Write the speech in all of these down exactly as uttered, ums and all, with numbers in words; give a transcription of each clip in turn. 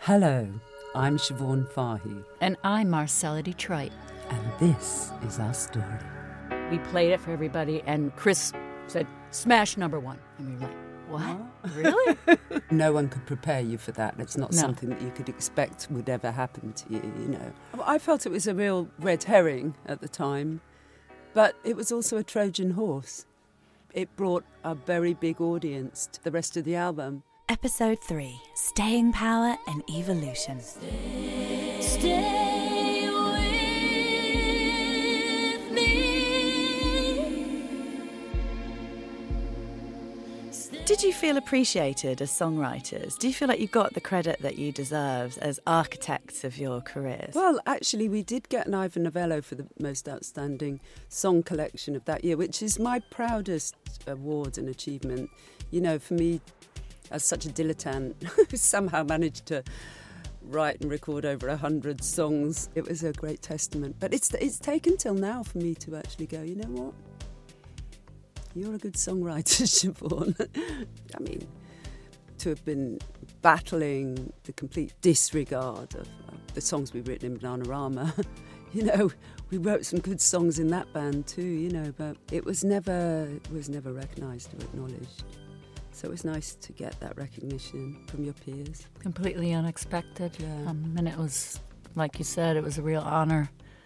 Hello, I'm Siobhan Fahey. And I'm Marcella Detroit. And this is our story. We played it for everybody, and Chris said, smash number one. And we were like, what? Huh? Really? No one could prepare you for that. It's not No. something that you could expect would ever happen to you, you know. I felt it was a real red herring at the time, but it was also a Trojan horse. It brought a very big audience to the rest of the album. Episode three, Staying Power and Evolution. Stay, stay with me. Did you feel appreciated as songwriters? Do you feel like you got the credit that you deserved as architects of your careers? Well, actually, we did get an Ivor Novello for the most outstanding song collection of that year, which is my proudest award and achievement. You know, for me, as such a dilettante who somehow managed to write and record over a hundred songs, it was a great testament. But it's it's taken till now for me to actually go, you know what? You're a good songwriter, Siobhan. I mean, to have been battling the complete disregard of uh, the songs we've written in Bananarama. You know, we wrote some good songs in that band too, you know, but it was never it was never recognised or acknowledged. So it was nice to get that recognition from your peers. Completely unexpected. Yeah. Um, and it was, like you said, it was a real honour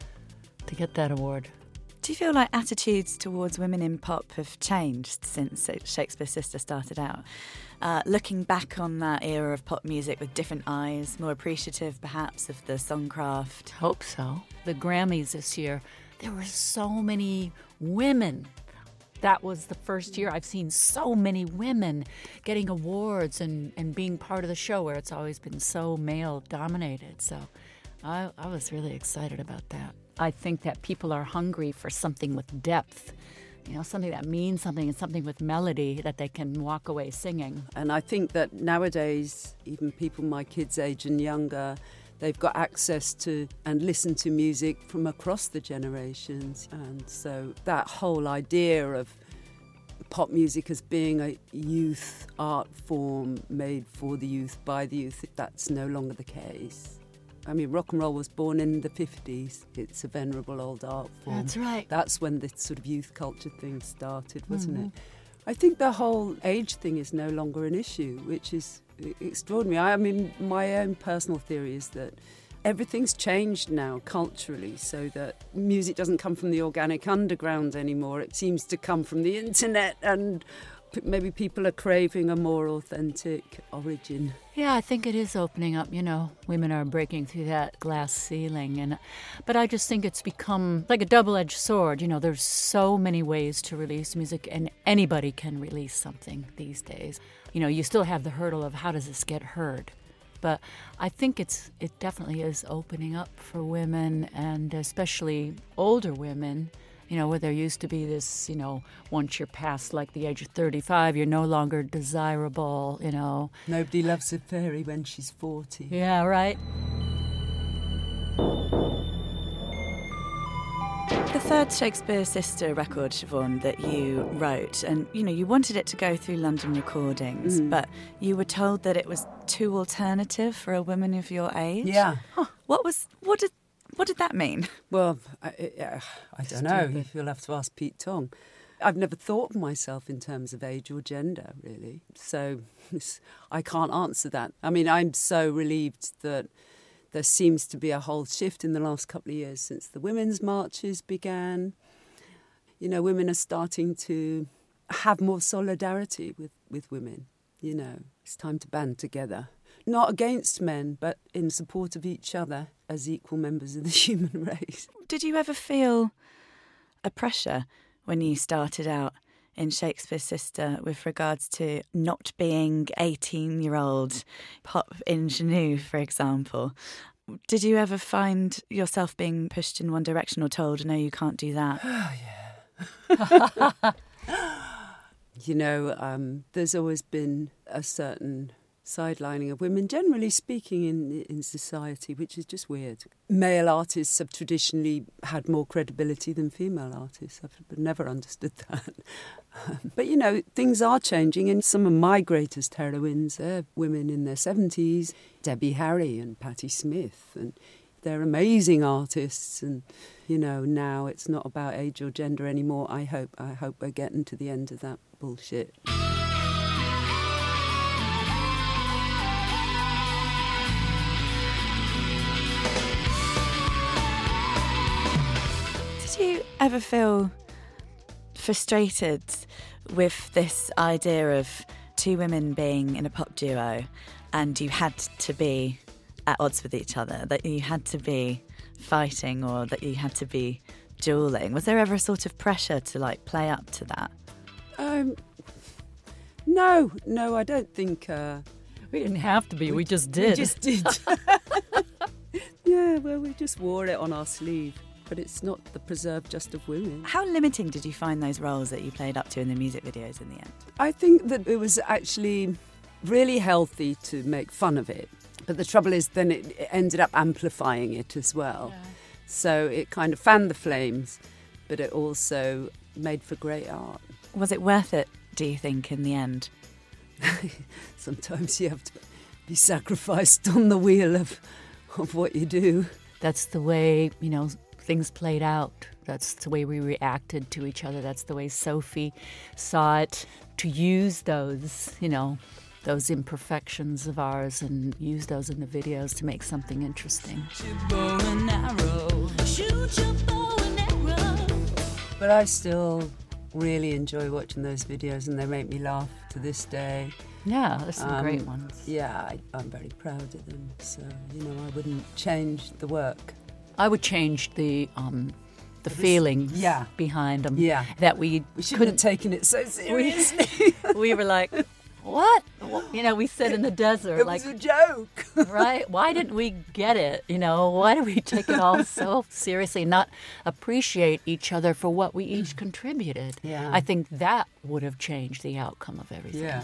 to get that award. Do you feel like attitudes towards women in pop have changed since Shakespears Sister started out? Uh, looking back on that era of pop music with different eyes, more appreciative perhaps of the songcraft? Hope so. The Grammys this year, there were so many women. That was the first year I've seen so many women getting awards and, and being part of the show where it's always been so male-dominated. So I, I was really excited about that. I think that people are hungry for something with depth, you know, something that means something and something with melody that they can walk away singing. And I think that nowadays, even people my kids' age and younger, they've got access to and listen to music from across the generations. And so that whole idea of pop music as being a youth art form made for the youth, by the youth, that's no longer the case. I mean, rock and roll was born in the fifties. It's a venerable old art form. That's right. That's when this sort of youth culture thing started, wasn't Mm-hmm. it? I think the whole age thing is no longer an issue, which is extraordinary. I mean, my own personal theory is that everything's changed now culturally, so that music doesn't come from the organic underground anymore. It seems to come from the internet, and p- maybe people are craving a more authentic origin. Yeah, I think it is opening up, you know, women are breaking through that glass ceiling. and But I just think it's become like a double-edged sword. You know, there's so many ways to release music, and anybody can release something these days. You know, you still have the hurdle of how does this get heard? But I think it's it definitely is opening up for women, and especially older women, you know, where there used to be this, you know, once you're past like the age of thirty-five, you're no longer desirable, you know. Nobody loves a fairy when she's forty. Yeah, right? The third Shakespears Sister record, Siobhan, that you wrote, and, you know, you wanted it to go through London Recordings, Mm. but you were told that it was too alternative for a woman of your age? Yeah. Huh. What was, what did, what did that mean? Well, I, I, I don't know. If you'll have to ask Pete Tong. I've never thought of myself in terms of age or gender, really. So I can't answer that. I mean, I'm so relieved that there seems to be a whole shift in the last couple of years since the women's marches began. You know, women are starting to have more solidarity with, with women. You know, it's time to band together. Not against men, but in support of each other as equal members of the human race. Did you ever feel a pressure when you started out in Shakespears Sister with regards to not being eighteen-year-old pop ingenue, for example? Did you ever find yourself being pushed in one direction or told, no, you can't do that? Oh, yeah. You know, um, there's always been a certain sidelining of women, generally speaking, in in society, which is just weird. Male artists have traditionally had more credibility than female artists. I've never understood that. But, you know, things are changing, and some of my greatest heroines are women in their seventies, Debbie Harry and Patti Smith, and they're amazing artists. And, you know, now it's not about age or gender anymore. I hope, I hope we're getting to the end of that bullshit. Did you ever feel frustrated with this idea of two women being in a pop duo and you had to be at odds with each other, that you had to be fighting or that you had to be dueling? Was there ever a sort of pressure to, like, play up to that? Um, no, no, I don't think... Uh, We didn't have to be, we, we just did. We just did. Yeah, well, we just wore it on our sleeve. But it's not the preserved just of women. How limiting did you find those roles that you played up to in the music videos in the end? I think that it was actually really healthy to make fun of it. But the trouble is then it, it ended up amplifying it as well. Yeah. So it kind of fanned the flames, but it also made for great art. Was it worth it, do you think, in the end? Sometimes you have to be sacrificed on the wheel of, of what you do. That's the way, you know, things played out. That's the way we reacted to each other. That's the way Sophie saw it, to use those, you know, those imperfections of ours and use those in the videos to make something interesting. But I still really enjoy watching those videos, and they make me laugh to this day. Yeah, there's some um, great ones. Yeah, I, I'm very proud of them. So, you know, I wouldn't change the work. I would change the um, the feelings yeah. behind them. Yeah. That we We shouldn't have taken it so seriously. We, we were like, what? You know, we sit in the desert. It like, was a joke. Right? Why didn't we get it? You know, why did we take it all so seriously and not appreciate each other for what we each contributed? Yeah. I think that would have changed the outcome of everything. Yeah.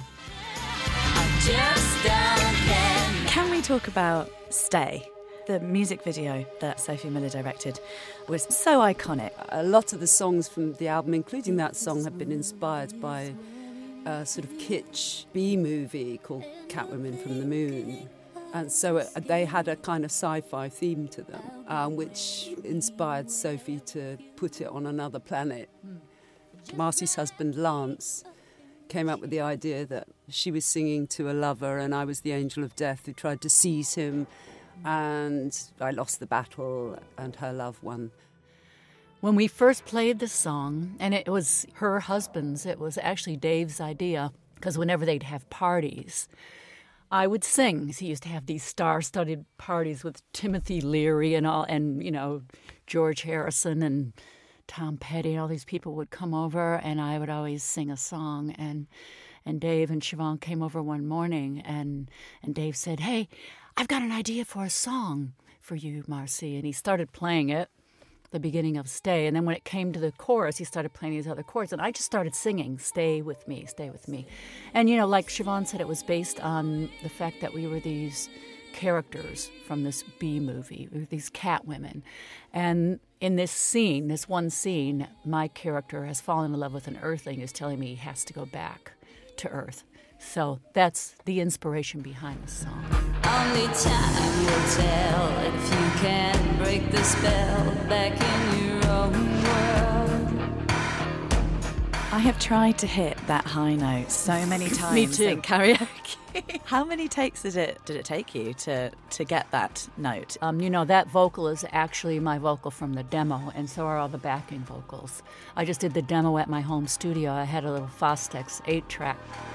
Just don't care. Can we talk about Stay? The music video that Sophie Miller directed was so iconic. A lot of the songs from the album, including that song, have been inspired by a sort of kitsch B-movie called Catwomen from the Moon. And so it, they had a kind of sci-fi theme to them, um, which inspired Sophie to put it on another planet. Marcy's husband, Lance, came up with the idea that she was singing to a lover and I was the angel of death who tried to seize him. And I lost the battle and her love won. When we first played the song, and it was her husband's, it was actually Dave's idea, because whenever they'd have parties, I would sing. He used to have these star-studded parties with Timothy Leary and all, and, you know, George Harrison and Tom Petty, and all these people would come over, and I would always sing a song. And and Dave and Siobhan came over one morning, and and Dave said, "Hey, I've got an idea for a song for you, Marcy." And he started playing it, the beginning of Stay. And then when it came to the chorus, he started playing these other chords. And I just started singing, "Stay with me, stay with me." And, you know, like Siobhan said, it was based on the fact that we were these characters from this B movie, we were these cat women. And in this scene, this one scene, my character has fallen in love with an earthling who's telling me he has to go back to Earth. So that's the inspiration behind the song. Only time will tell if you can break the spell back in your own world. I have tried to hit that high note so many times Me too. in karaoke. How many takes did it did it take you to, to get that note? Um, you know, that vocal is actually my vocal from the demo, and so are all the backing vocals. I just did the demo at my home studio. I had a little Fostex eight-track.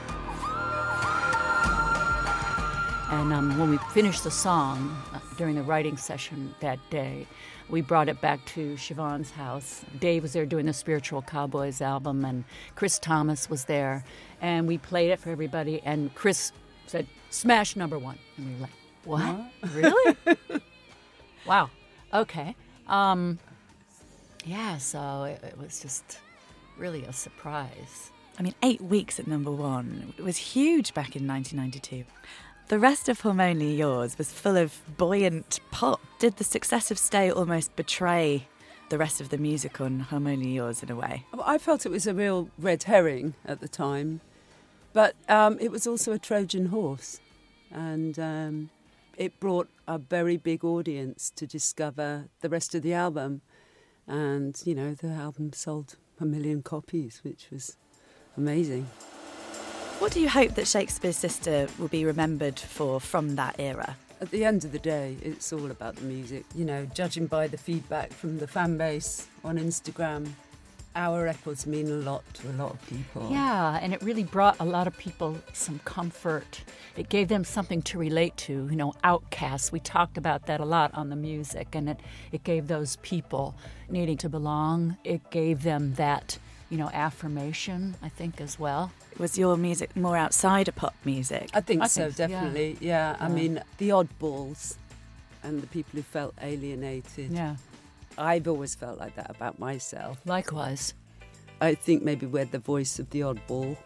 And um, when we finished the song uh, during the writing session that day, we brought it back to Siobhan's house. Dave was there doing the Spiritual Cowboys album, and Chris Thomas was there. And we played it for everybody, and Chris said, "Smash number one." And we were like, what? What? Really? Wow. Okay. Um, yeah, so it, it was just really a surprise. I mean, eight weeks at number one. It was huge back in nineteen ninety-two. The rest of Hormonally Yours was full of buoyant pop. Did the success of Stay almost betray the rest of the music on Hormonally Yours in a way? I felt it was a real red herring at the time, but um, it was also a Trojan horse, and um, it brought a very big audience to discover the rest of the album. And, you know, the album sold a million copies, which was amazing. What do you hope that Shakespears Sister will be remembered for from that era? At the end of the day, it's all about the music. You know, judging by the feedback from the fan base on Instagram, our records mean a lot to a lot of people. Yeah, and it really brought a lot of people some comfort. It gave them something to relate to, you know, outcasts. We talked about that a lot on the music, and it, it gave those people needing to belong. It gave them that, you know, affirmation, I think, as well. Was your music more outside of pop music? I think I so, think so, definitely. Yeah. yeah, I Yeah. mean, the oddballs and the people who felt alienated. Yeah, I've always felt like that about myself. likewise. I think maybe we're the voice of the oddball.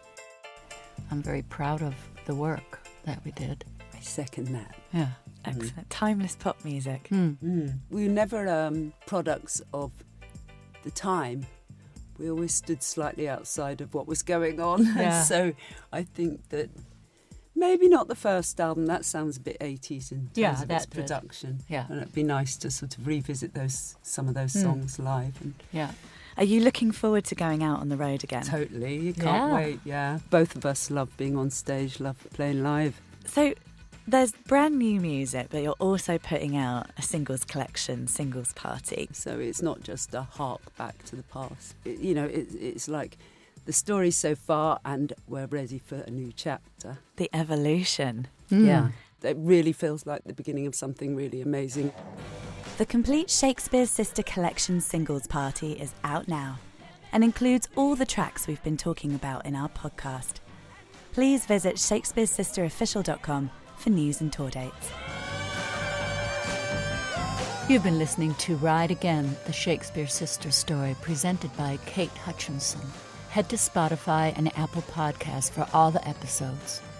I'm very proud of the work that we did. I second that. Yeah. Excellent. Timeless pop music. Mm. Mm. We were never um, products of the time. We always stood slightly outside of what was going on. Yeah. So I think that maybe not the first album. That sounds a bit eighties in terms Yeah, of its that did. production. Yeah. And it'd be nice to sort of revisit those some of those Mm. songs live. And Yeah. Are you looking forward to going out on the road again? totally, you can't Yeah. wait. Yeah, both of us love being on stage, love playing live. So there's brand new music, but you're also putting out a singles collection, Singles Party. So it's not just a hark back to the past. It, you know, it, it's like the story so far, and we're ready for a new chapter. The evolution. Mm. Yeah, it really feels like the beginning of something really amazing. The complete Shakespears Sister Collection Singles Party is out now and includes all the tracks we've been talking about in our podcast. Please visit shakespears sister official dot com for news and tour dates. You've been listening to Ride Again, the Shakespeare Sister story, presented by Kate Hutchinson. Head to Spotify and Apple Podcasts for all the episodes.